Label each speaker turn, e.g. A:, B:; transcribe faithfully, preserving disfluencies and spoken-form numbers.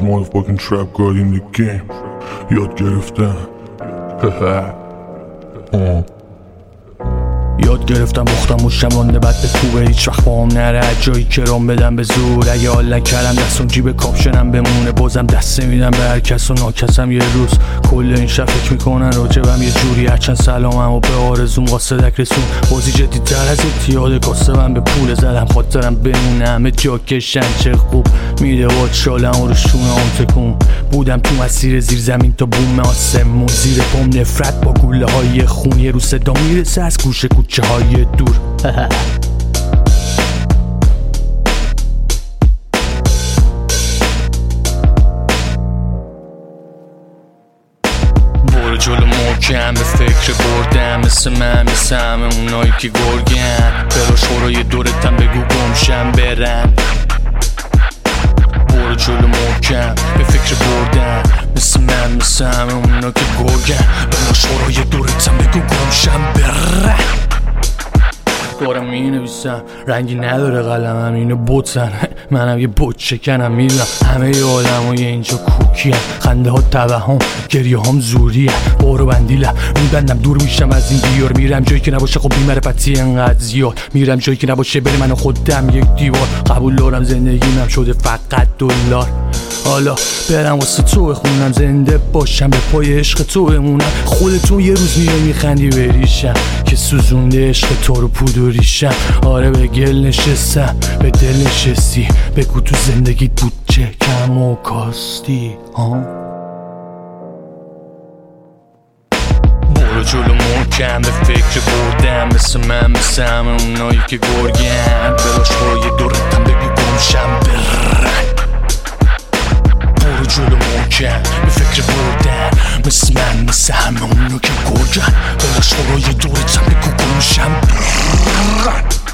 A: motherfucking trap god in the game. یاد گرفتم
B: یاد گرفتم بختم و شمانده بد به کوبه هیچ وقت با هم نره جایی که رام بدم به زور. اگه حال نکردم دستم جیب کاپشنم بمونه بازم دست نمیدم به هر کس و ناکسم یه روز. کل این شب فکر میکنن راجبم یه جوری هرچند سلامم و به آرزوم قاصدک رسون. بازی جدی تر از اتیاد کاسبم به پول زدم خاطرم بمونه همه جا کشن چه خوب میده باد شالم و رو شونه هم تکون. بودم تو مسیر زیر زمین تا بوم آسمون زیر پام نفرت با گوله های خون. یه رو صدا میرسه از گوشه کوچه های دور. برو جلو محکم به فکر بردم مثل من مثل همه اونایی که گرگن. برو شورای دورتم بگو گمشم برن. برو جلو محکم به فکر بردم مثل من مثل همه اونا که گرگن. برو شورای دورتم بگو گمشم برن. دارم می نویسم رنگی نداره قلمم اینو بوتن. منم یه بوت شکنم میدونم همه ی آدم های اینجا کوکی هم. خنده ها توهم گریه هم زوری هم. بارو بندیلم میبندم دور میشم از این دیار. میرم جایی که نباشه خب بیمرفتی انقدر زیاد. میرم جایی که نباشه بره من و خودم یک دیوار. قبول دارم زندگیم شده فقط دلار. حالا برم واسه تو بخونم زنده باشم به پای عشق تو بمونم. خودتون یه روز میای میخندی بریشم که سوزونده عشق تو رو پودوریشم. آره به گل نشستم به دل نشستی بگو تو زندگیت بود چه کم و کاستی ها. برو جلو محکم به فکر بردم مثل من مثل همه اونایی که گرگن. بلاش برای دورتم بگو گمشم برن. برو جلو محکم به فکر بردن مثل من مثل همه اونو که گرگن. بلاش برای دورتم بگو گمشم برن.